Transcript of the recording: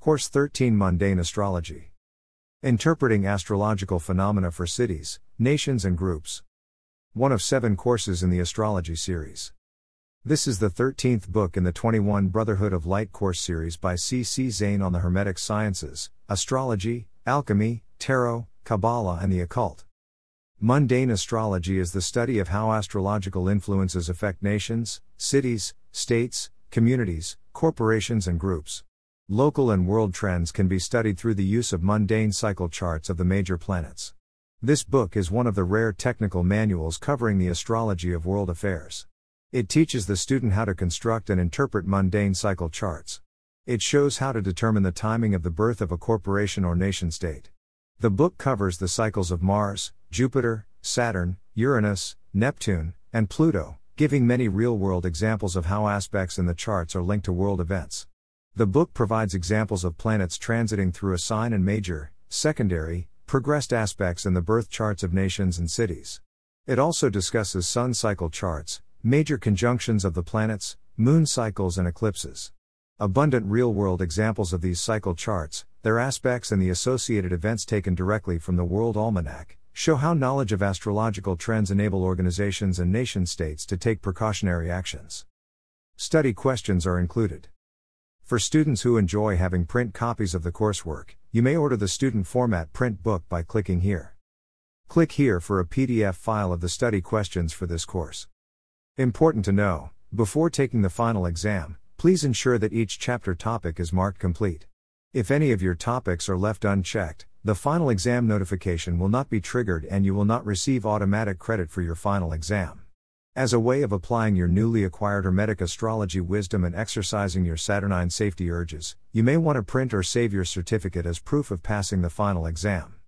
Course 13 Mundane Astrology. Interpreting Astrological Phenomena for Cities, Nations and Groups. One of 7 courses in the astrology series. This is the 13th book in the 21 Brotherhood of Light course series by C.C. Zane on the Hermetic Sciences, Astrology, Alchemy, Tarot, Kabbalah and the Occult. Mundane astrology is the study of how astrological influences affect nations, cities, states, communities, corporations and groups. Local and world trends can be studied through the use of mundane cycle charts of the major planets. This book is one of the rare technical manuals covering the astrology of world affairs. It teaches the student how to construct and interpret mundane cycle charts. It shows how to determine the timing of the birth of a corporation or nation-state. The book covers the cycles of Mars, Jupiter, Saturn, Uranus, Neptune, and Pluto, giving many real-world examples of how aspects in the charts are linked to world events. The book provides examples of planets transiting through a sign and major, secondary, progressed aspects in the birth charts of nations and cities. It also discusses sun cycle charts, major conjunctions of the planets, moon cycles and eclipses. Abundant real-world examples of these cycle charts, their aspects and the associated events taken directly from the World Almanac, show how knowledge of astrological trends enable organizations and nation-states to take precautionary actions. Study questions are included. For students who enjoy having print copies of the coursework, you may order the student format print book by clicking here. Click here for a PDF file of the study questions for this course. Important to know, before taking the final exam, please ensure that each chapter topic is marked complete. If any of your topics are left unchecked, the final exam notification will not be triggered and you will not receive automatic credit for your final exam. As a way of applying your newly acquired Hermetic astrology wisdom and exercising your Saturnine safety urges, you may want to print or save your certificate as proof of passing the final exam.